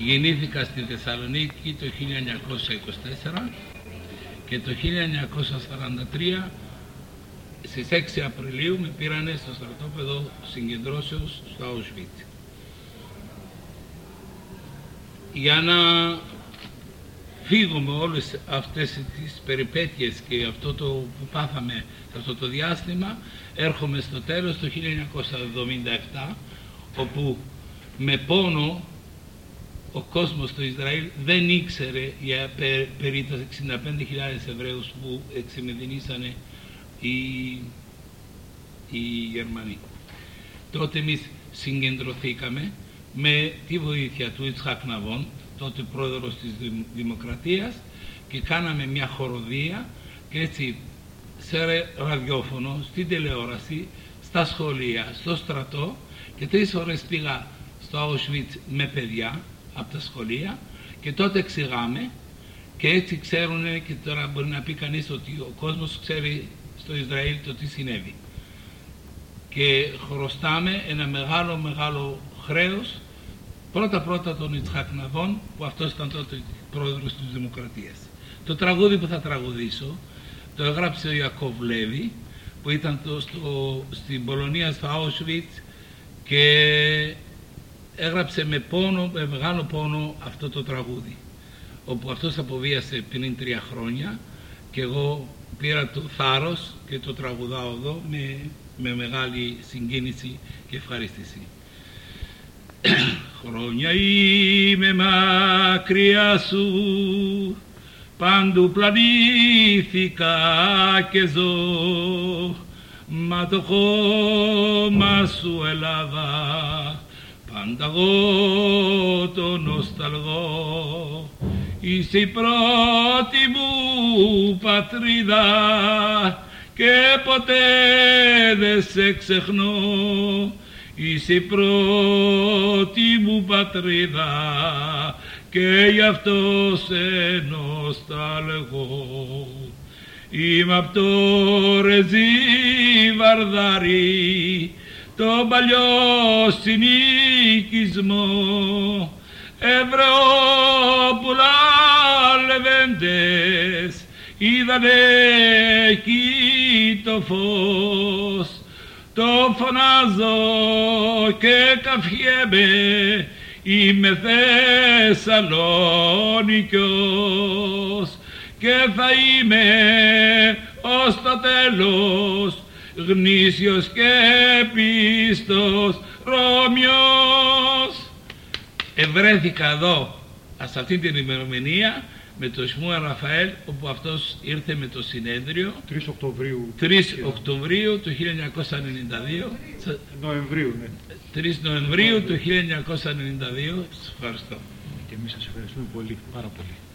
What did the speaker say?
Γεννήθηκα στη Θεσσαλονίκη το 1924 και το 1943 στις 6 Απριλίου με πήρανε στο στρατόπεδο συγκεντρώσεως στο Auschwitz. Για να φύγω με όλες αυτές τις περιπέτειες και αυτό το που πάθαμε σε αυτό το διάστημα, έρχομαι στο τέλος το 1977, όπου με πόνο ο κόσμος στο Ισραήλ δεν ήξερε για περί τα 65.000 Εβραίους που εξημεδινήσανε οι Γερμανοί. Τότε εμείς συγκεντρωθήκαμε με τη βοήθεια του Ιτσχάκ Ναβών, τότε πρόεδρος της Δημοκρατίας, και κάναμε μια χοροδία και έτσι σε ραδιόφωνο, στην τηλεόραση, στα σχολεία, στο στρατό, και 3 ώρες πήγα στο Auschwitz με παιδιά από τα σχολεία και τότε εξηγάμε, και έτσι ξέρουν, και τώρα μπορεί να πει κανείς ότι ο κόσμος ξέρει στο Ισραήλ το τι συνέβη, και χρωστάμε ένα μεγάλο χρέος πρώτα τον Ιτσχάκ Ναβών, που αυτός ήταν τότε πρόεδρος της Δημοκρατίας. Το τραγούδι που θα τραγουδήσω το έγραψε ο Ιακώβ Λέβη, που ήταν στην Πολωνία, στο Auschwitz, και έγραψε με μεγάλο πόνο αυτό το τραγούδι, όπου αυτός αποβίασε πριν 3 χρόνια και εγώ πήρα το θάρρος και το τραγουδάω εδώ με μεγάλη συγκίνηση και ευχαρίστηση. Χρόνια είμαι μακριά σου, παντού πλανήθηκα και ζω, μα το χώμα σου Ελλάδα πάντα εγώ το νοσταλγώ. Είσαι η πρώτη μου πατρίδα και ποτέ δεν σε ξεχνώ. Είσαι η πρώτη μου πατρίδα και γι' αυτό σε νοσταλγώ. Είμαι απ' το Ρεζί Βαρδάρι, το παλιό συνοικισμό, Εβραιόπουλα λεβέντες είδανε εκεί το φως. Το φωνάζω και καφιέμαι, είμαι Θεσσαλονικιός και θα είμαι ως το τέλος γνήσιος και πίστος Ρώμιος. Ευρέθηκα εδώ σε αυτή την ημερομηνία με τον Σμούελ Ραφαέλ, όπου αυτός ήρθε με το συνέδριο 3 Οκτωβρίου, 3 Οκτωβρίου του 1992. Νοεμβρίου, ναι. 3 Νοεμβρίου του 1992. Σας ευχαριστώ. Και εμείς σας ευχαριστούμε πολύ, πάρα πολύ.